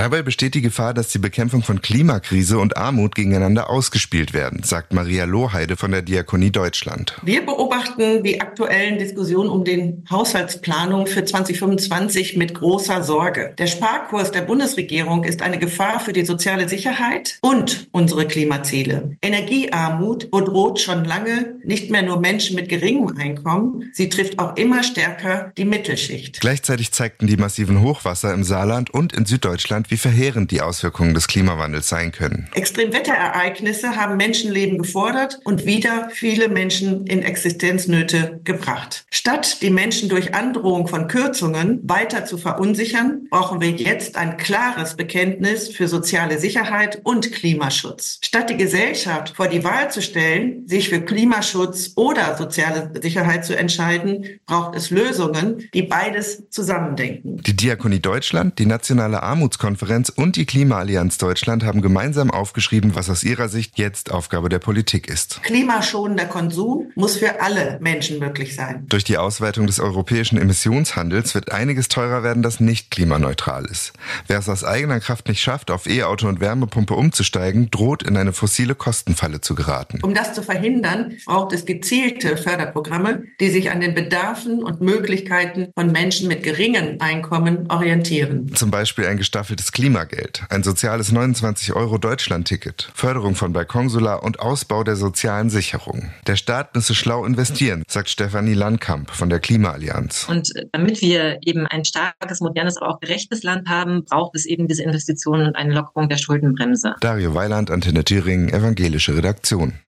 Dabei besteht die Gefahr, dass die Bekämpfung von Klimakrise und Armut gegeneinander ausgespielt werden, sagt Maria Lohheide von der Diakonie Deutschland. Wir beobachten die aktuellen Diskussionen um den Haushaltsplanung für 2025 mit großer Sorge. Der Sparkurs der Bundesregierung ist eine Gefahr für die soziale Sicherheit und unsere Klimaziele. Energiearmut bedroht schon lange nicht mehr nur Menschen mit geringem Einkommen, sie trifft auch immer stärker die Mittelschicht. Gleichzeitig zeigten die massiven Hochwasser im Saarland und in Süddeutschland, wie verheerend die Auswirkungen des Klimawandels sein können. Extremwetterereignisse haben Menschenleben gefordert und wieder viele Menschen in Existenznöte gebracht. Statt die Menschen durch Androhung von Kürzungen weiter zu verunsichern, brauchen wir jetzt ein klares Bekenntnis für soziale Sicherheit und Klimaschutz. Statt die Gesellschaft vor die Wahl zu stellen, sich für Klimaschutz oder soziale Sicherheit zu entscheiden, braucht es Lösungen, die beides zusammendenken. Die Diakonie Deutschland, die Nationale Armutskonferenz und die Klimaallianz Deutschland haben gemeinsam aufgeschrieben, was aus ihrer Sicht jetzt Aufgabe der Politik ist. Klimaschonender Konsum muss für alle Menschen möglich sein. Durch die Ausweitung des europäischen Emissionshandels wird einiges teurer werden, das nicht klimaneutral ist. Wer es aus eigener Kraft nicht schafft, auf E-Auto und Wärmepumpe umzusteigen, droht in eine fossile Kostenfalle zu geraten. Um das zu verhindern, braucht es gezielte Förderprogramme, die sich an den Bedarfen und Möglichkeiten von Menschen mit geringem Einkommen orientieren. Zum Beispiel ein gestaffeltes Klimageld, ein soziales 29-Euro-Deutschland-Ticket, Förderung von Balkonsolar und Ausbau der sozialen Sicherung. Der Staat müsse schlau investieren, sagt Stefanie Landkamp von der Klimaallianz. Und damit wir eben ein starkes, modernes, aber auch gerechtes Land haben, braucht es eben diese Investitionen und eine Lockerung der Schuldenbremse. Dario Weiland, Antenne Thüringen, evangelische Redaktion.